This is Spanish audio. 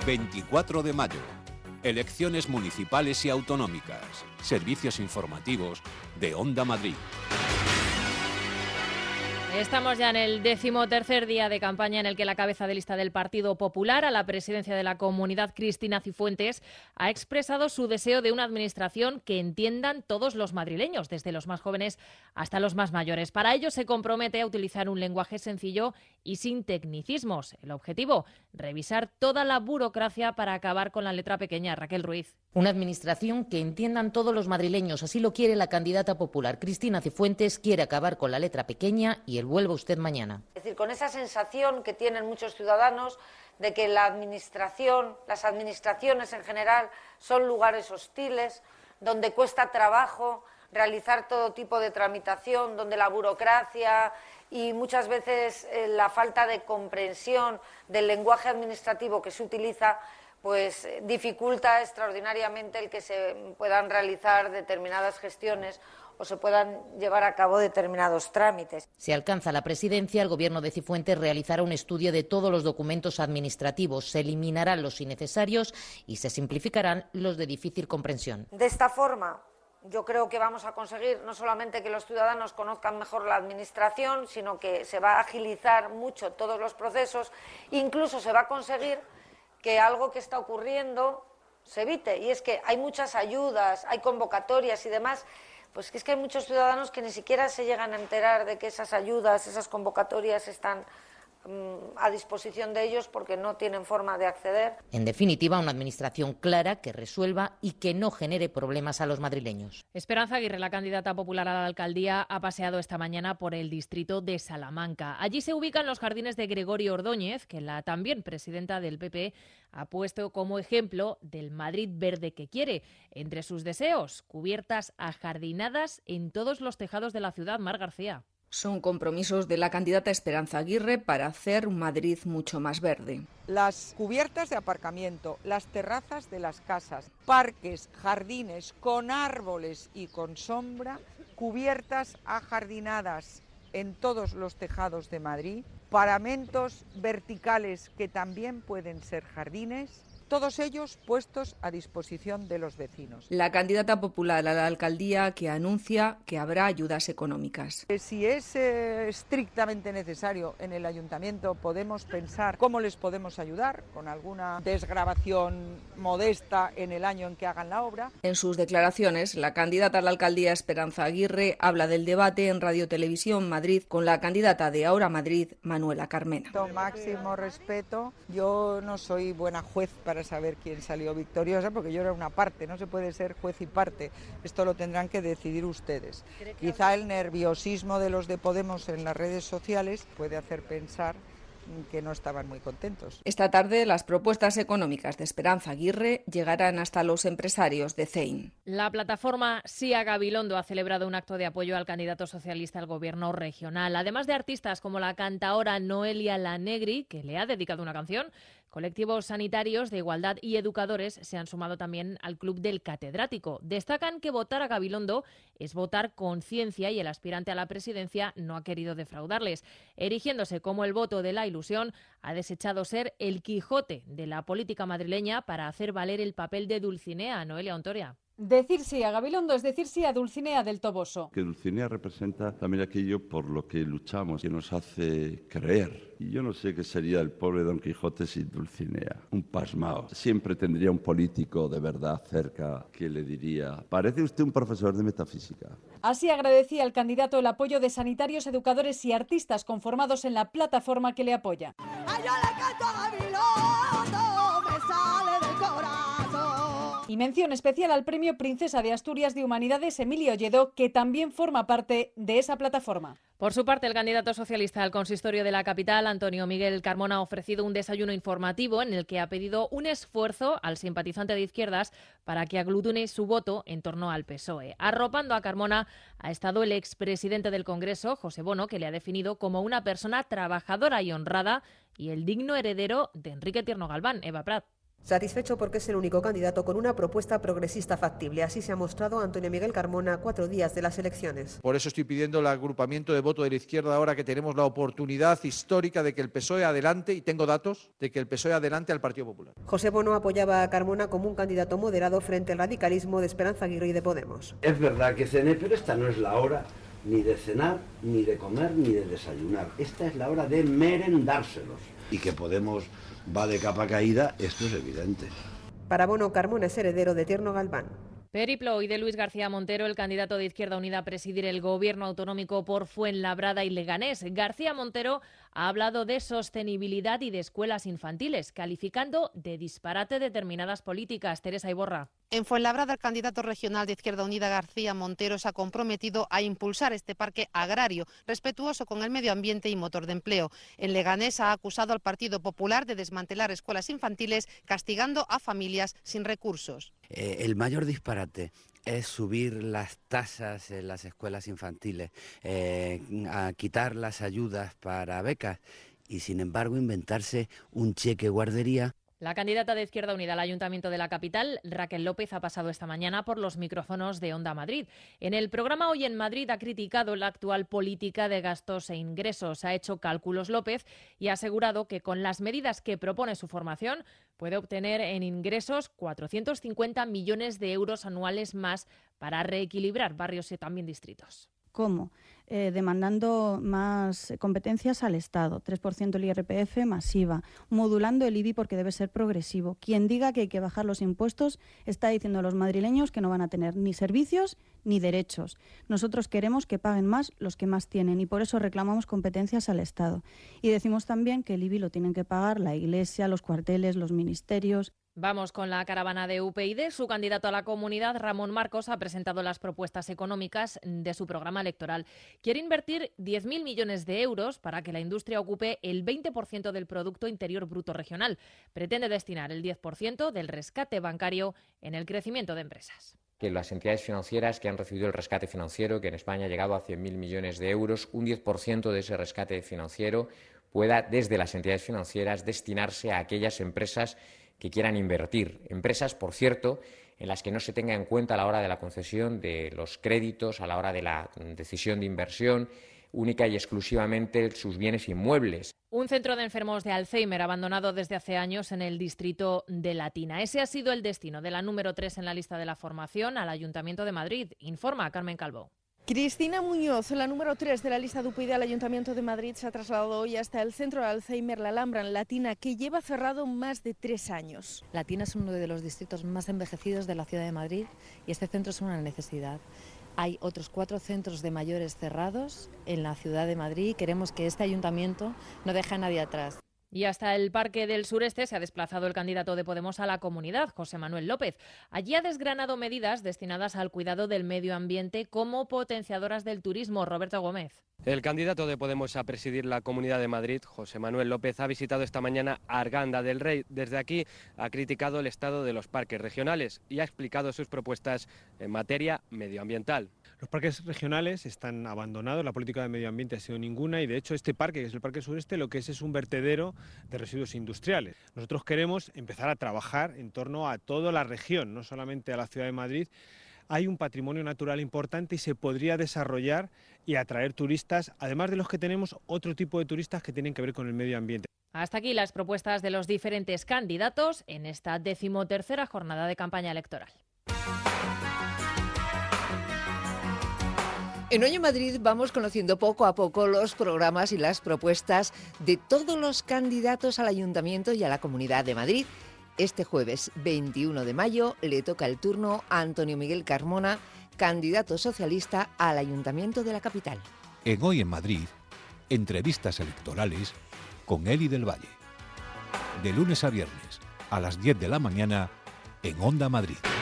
24 de mayo. Elecciones municipales y autonómicas. Servicios informativos de Onda Madrid. Estamos ya en el 13º día de campaña en el que la cabeza de lista del Partido Popular a la presidencia de la Comunidad, Cristina Cifuentes, ha expresado su deseo de una administración que entiendan todos los madrileños, desde los más jóvenes hasta los más mayores. Para ello se compromete a utilizar un lenguaje sencillo y sin tecnicismos. El objetivo, revisar toda la burocracia para acabar con la letra pequeña. Raquel Ruiz. Una administración que entiendan todos los madrileños, así lo quiere la candidata popular. Cristina Cifuentes quiere acabar con la letra pequeña y el vuelva usted mañana. Es decir, con esa sensación que tienen muchos ciudadanos de que la administración, las administraciones en general, son lugares hostiles, donde cuesta trabajo realizar todo tipo de tramitación, donde la burocracia y muchas veces la falta de comprensión del lenguaje administrativo que se utiliza pues dificulta extraordinariamente el que se puedan realizar determinadas gestiones o se puedan llevar a cabo determinados trámites. Si alcanza la presidencia, el Gobierno de Cifuentes realizará un estudio de todos los documentos administrativos, se eliminarán los innecesarios y se simplificarán los de difícil comprensión. De esta forma, yo creo que vamos a conseguir no solamente que los ciudadanos conozcan mejor la administración, sino que se va a agilizar mucho todos los procesos, incluso se va a conseguir que algo que está ocurriendo se evite, y es que hay muchas ayudas, hay convocatorias y demás, pues que es que hay muchos ciudadanos que ni siquiera se llegan a enterar de que esas ayudas, esas convocatorias están a disposición de ellos porque no tienen forma de acceder. En definitiva, una administración clara que resuelva y que no genere problemas a los madrileños. Esperanza Aguirre, la candidata popular a la alcaldía, ha paseado esta mañana por el distrito de Salamanca. Allí se ubican los jardines de Gregorio Ordóñez, que la también presidenta del PP ha puesto como ejemplo del Madrid verde que quiere. Entre sus deseos, cubiertas ajardinadas en todos los tejados de la ciudad. Mar García. Son compromisos de la candidata Esperanza Aguirre para hacer un Madrid mucho más verde. Las cubiertas de aparcamiento, las terrazas de las casas, parques, jardines con árboles y con sombra, cubiertas ajardinadas en todos los tejados de Madrid, paramentos verticales que también pueden ser jardines, todos ellos puestos a disposición de los vecinos. La candidata popular a la alcaldía que anuncia que habrá ayudas económicas. Si es estrictamente necesario en el ayuntamiento, podemos pensar cómo les podemos ayudar con alguna desgravación modesta en el año en que hagan la obra. En sus declaraciones, la candidata a la alcaldía Esperanza Aguirre habla del debate en Radio Televisión Madrid con la candidata de Ahora Madrid, Manuela Carmena. Con máximo respeto, yo no soy buena juez para saber quién salió victoriosa, porque yo era una parte, no se puede ser juez y parte, esto lo tendrán que decidir ustedes. Quizá el nerviosismo de los de Podemos en las redes sociales puede hacer pensar que no estaban muy contentos. Esta tarde las propuestas económicas de Esperanza Aguirre llegarán hasta los empresarios de CEIN. La plataforma Sí a Gabilondo ha celebrado un acto de apoyo al candidato socialista al gobierno regional. Además de artistas como la cantaora Noelia Lanegri, que le ha dedicado una canción, colectivos sanitarios de igualdad y educadores se han sumado también al Club del Catedrático. Destacan que votar a Gabilondo es votar con ciencia y el aspirante a la presidencia no ha querido defraudarles. Erigiéndose como el voto de la ilusión, ha desechado ser el Quijote de la política madrileña para hacer valer el papel de Dulcinea. Noelia Ontoria. Decir sí a Gabilondo es decir sí a Dulcinea del Toboso. Que Dulcinea representa también aquello por lo que luchamos, que nos hace creer. Y yo no sé qué sería el pobre Don Quijote sin Dulcinea. Un pasmao. Siempre tendría un político de verdad cerca que le diría: parece usted un profesor de metafísica. Así agradecía al candidato el apoyo de sanitarios, educadores y artistas conformados en la plataforma que le apoya. Ay, yo le canto a Gabilondo, me sale del corazón. Y mención especial al Premio Princesa de Asturias de Humanidades Emilia Olledo, que también forma parte de esa plataforma. Por su parte, el candidato socialista al consistorio de la capital, Antonio Miguel Carmona, ha ofrecido un desayuno informativo en el que ha pedido un esfuerzo al simpatizante de izquierdas para que aglutine su voto en torno al PSOE. Arropando a Carmona ha estado el expresidente del Congreso, José Bono, que le ha definido como una persona trabajadora y honrada y el digno heredero de Enrique Tierno Galván. Eva Prat. Satisfecho porque es el único candidato con una propuesta progresista factible. Así se ha mostrado Antonio Miguel Carmona 4 días de las elecciones. Por eso estoy pidiendo el agrupamiento de voto de la izquierda ahora que tenemos la oportunidad histórica de que el PSOE adelante, y tengo datos, de que el PSOE adelante al Partido Popular. José Bono apoyaba a Carmona como un candidato moderado frente al radicalismo de Esperanza Aguirre y de Podemos. Es verdad que cené, pero esta no es la hora ni de cenar, ni de comer, ni de desayunar. Esta es la hora de merendárselos. Y que Podemos va de capa caída, esto es evidente. Para Bono, Carmona es heredero de Tierno Galván. Periplo hoy de Luis García Montero, el candidato de Izquierda Unida a presidir el gobierno autonómico por Fuenlabrada y Leganés. García Montero ha hablado de sostenibilidad y de escuelas infantiles, calificando de disparate determinadas políticas. Teresa Iborra. En Fuenlabrada, el candidato regional de Izquierda Unida, García Montero, se ha comprometido a impulsar este parque agrario, respetuoso con el medio ambiente y motor de empleo. En Leganés ha acusado al Partido Popular de desmantelar escuelas infantiles, castigando a familias sin recursos. El mayor disparate es subir las tasas en las escuelas infantiles, a quitar las ayudas para becas y, sin embargo, inventarse un cheque guardería. La candidata de Izquierda Unida al Ayuntamiento de la capital, Raquel López, ha pasado esta mañana por los micrófonos de Onda Madrid. En el programa Hoy en Madrid ha criticado la actual política de gastos e ingresos. Ha hecho cálculos López y ha asegurado que con las medidas que propone su formación puede obtener en ingresos 450 millones de euros anuales más para reequilibrar barrios y también distritos. ¿Cómo? Demandando más competencias al Estado, 3% el IRPF masiva, modulando el IBI porque debe ser progresivo. Quien diga que hay que bajar los impuestos está diciendo a los madrileños que no van a tener ni servicios ni derechos. Nosotros queremos que paguen más los que más tienen y por eso reclamamos competencias al Estado. Y decimos también que el IBI lo tienen que pagar la Iglesia, los cuarteles, los ministerios. Vamos con la caravana de UPyD. Su candidato a la comunidad, Ramón Marcos, ha presentado las propuestas económicas de su programa electoral. Quiere invertir 10.000 millones de euros para que la industria ocupe el 20% del Producto Interior Bruto regional. Pretende destinar el 10% del rescate bancario en el crecimiento de empresas. Que las entidades financieras que han recibido el rescate financiero, que en España ha llegado a 100.000 millones de euros, un 10% de ese rescate financiero pueda, desde las entidades financieras, destinarse a aquellas empresas que quieran invertir. Empresas, por cierto, en las que no se tenga en cuenta a la hora de la concesión de los créditos, a la hora de la decisión de inversión, única y exclusivamente sus bienes inmuebles. Un centro de enfermos de Alzheimer abandonado desde hace años en el distrito de Latina. Ese ha sido el destino de la número 3 en la lista de la formación al Ayuntamiento de Madrid, informa Carmen Calvo. Cristina Muñoz, la número 3 de la lista de UPyD al Ayuntamiento de Madrid, se ha trasladado hoy hasta el centro de Alzheimer La Alhambra, en Latina, que lleva cerrado más de 3 años. Latina es uno de los distritos más envejecidos de la ciudad de Madrid y este centro es una necesidad. Hay otros 4 centros de mayores cerrados en la ciudad de Madrid y queremos que este ayuntamiento no deje a nadie atrás. Y hasta el Parque del Sureste se ha desplazado el candidato de Podemos a la comunidad, José Manuel López. Allí ha desgranado medidas destinadas al cuidado del medio ambiente como potenciadoras del turismo. Roberto Gómez. El candidato de Podemos a presidir la Comunidad de Madrid, José Manuel López, ha visitado esta mañana Arganda del Rey. Desde aquí ha criticado el estado de los parques regionales y ha explicado sus propuestas en materia medioambiental. Los parques regionales están abandonados, la política de medio ambiente ha sido ninguna y de hecho este parque, que es el Parque Sureste, lo que es un vertedero de residuos industriales. Nosotros queremos empezar a trabajar en torno a toda la región, no solamente a la ciudad de Madrid. Hay un patrimonio natural importante y se podría desarrollar y atraer turistas, además de los que tenemos, otro tipo de turistas que tienen que ver con el medio ambiente. Hasta aquí las propuestas de los diferentes candidatos en esta 13ª jornada de campaña electoral. En Hoy en Madrid vamos conociendo poco a poco los programas y las propuestas de todos los candidatos al Ayuntamiento y a la Comunidad de Madrid. Este jueves 21 de mayo le toca el turno a Antonio Miguel Carmona, candidato socialista al Ayuntamiento de la capital. En Hoy en Madrid, entrevistas electorales con Eli del Valle. De lunes a viernes a las 10 de la mañana en Onda Madrid.